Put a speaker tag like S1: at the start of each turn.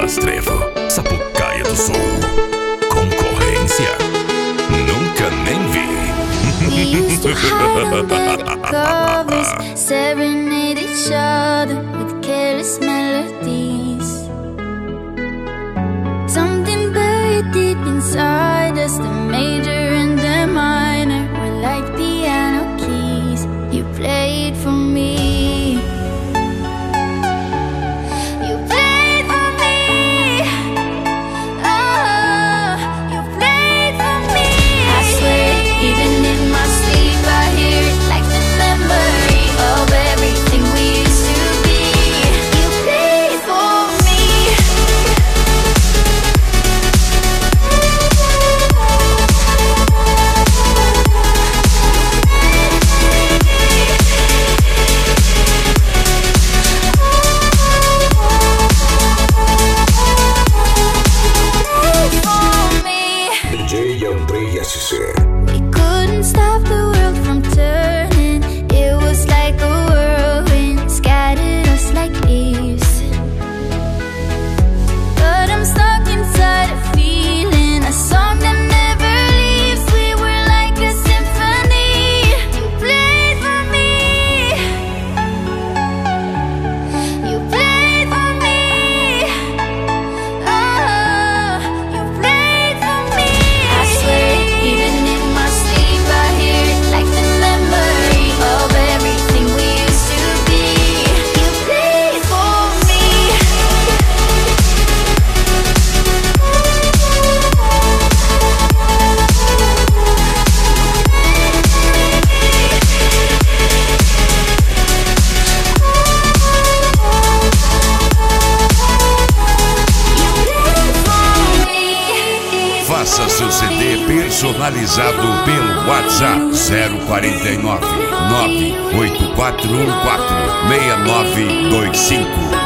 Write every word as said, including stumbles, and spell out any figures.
S1: Nicolas Trevo, Sapucaia do Sul. Concorrência? Nunca nem vi.
S2: We used to hide under the covers, serenade each other with careless melodies. Something buried deep inside us, the major and the minor were like piano keys. You played for me. You played for me. Oh, you played for me. I swear, even in my sleep, I hear it like the memory of everything we used to be. You played for me.
S1: D J Andrei S C.
S2: We couldn't stop the world from turning. It was like a whirlwind, scattered us like leaves. But I'm stuck inside a feeling, a song that never leaves. We were like a symphony. You played for me. You played for me. Oh, you played for me. I swear, even in my sleep, I hear it like the memory of everything we used to be. You played for me.
S1: Faça seu C D personalizado pelo WhatsApp zero quarenta e nove, nove oito quatro um quatro, seis nove dois cinco.